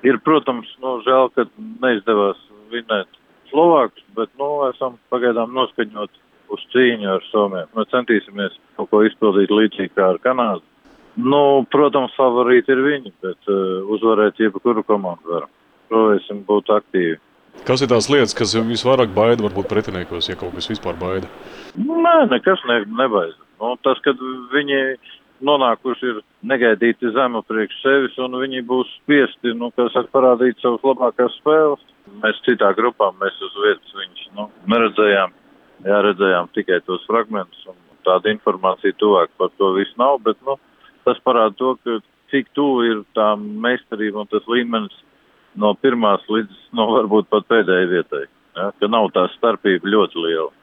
Ir, protams, žēl, ka neizdevās vinēt Slovākus, bet, esam pagaidām noskaņot uz cīņu ar Somiem. Mēs centīsimies kaut ko izpildīt līdzīgi kā ar Kanādu. Protams, favorīti ir viņi, bet uzvarēt jebkuru komandu varam. Provēsim būt aktīvi. Kas ir tās lietas, kas visvairāk baida varbūt pretiniekos, ja kaut kas vispār baida? Nē, nekas nebaida. Tas, kad viņi nonākuši ir negaidīti zemu priekš sevis un viņi būs spiesti, parādīt savas labākās spēles. Mēs citā grupā, mēs uz vietas viņus neredzējām. Jā, redzējām tikai tos fragmentus un tāda informācija tuvāk par to visu nav, bet tas parāda to, ka cik tuvu ir tā meistarība un tas līmenis no pirmās līdz, varbūt pat pēdējai vietai. Ja, ka nav tā starpība ļoti liela.